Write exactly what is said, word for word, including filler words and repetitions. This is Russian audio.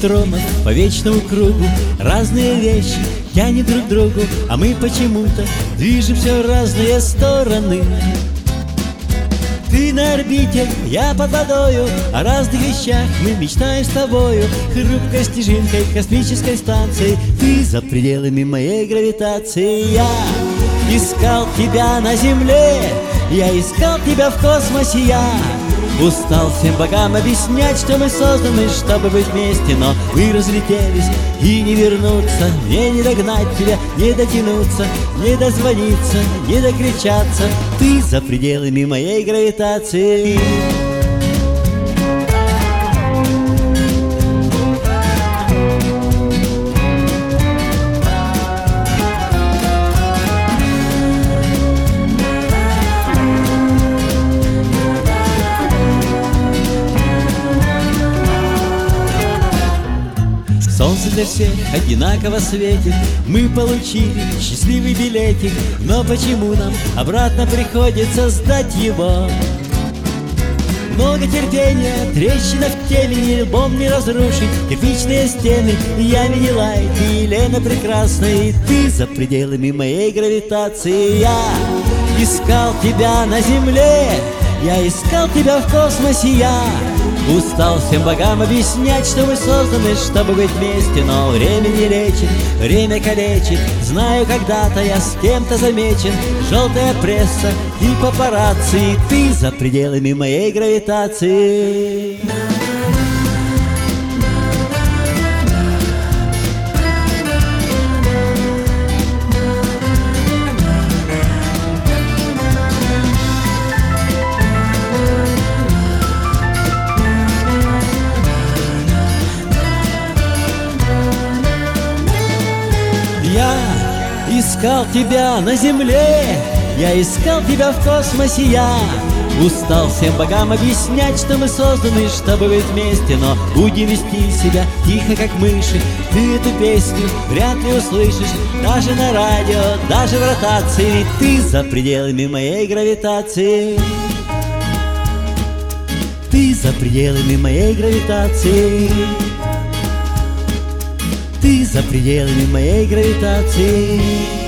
электронов по вечному кругу. Разные вещи тянет друг к другу, а мы почему-то движемся в разные стороны. Ты на орбите, я под водою, о разных вещах мы мечтаем с тобою. Хрупкой снежинкой космической станции, ты за пределами моей гравитации. Я искал тебя на земле, я искал тебя в космосе. Я устал всем богам объяснять, что мы созданы, чтобы быть вместе, но мы разлетелись и не вернуться. Мне не догнать тебя, не дотянуться, не дозвониться, не докричаться. Ты за пределами моей гравитации. Солнце для всех одинаково светит, мы получили счастливый билетик, но почему нам обратно приходится сдать его? Много терпения, трещина в теле, ни лбом не разрушить кирпичные стены. Я видела, ты, Елена прекрасная, и ты за пределами моей гравитации. Я искал тебя на земле, я искал тебя в космосе. Я устал всем богам объяснять, что мы созданы, чтобы быть вместе, но время не лечит, время калечит. Знаю, когда-то я с кем-то замечен, желтая пресса и папарацци, и ты за пределами моей гравитации. Я искал тебя на земле, я искал тебя в космосе. Я устал всем богам объяснять, что мы созданы, чтобы быть вместе, но будем вести себя тихо, как мыши. Ты эту песню вряд ли услышишь даже на радио, даже в ротации, ведь ты за пределами моей гравитации. Ты за пределами моей гравитации. Ты за пределами моей гравитации.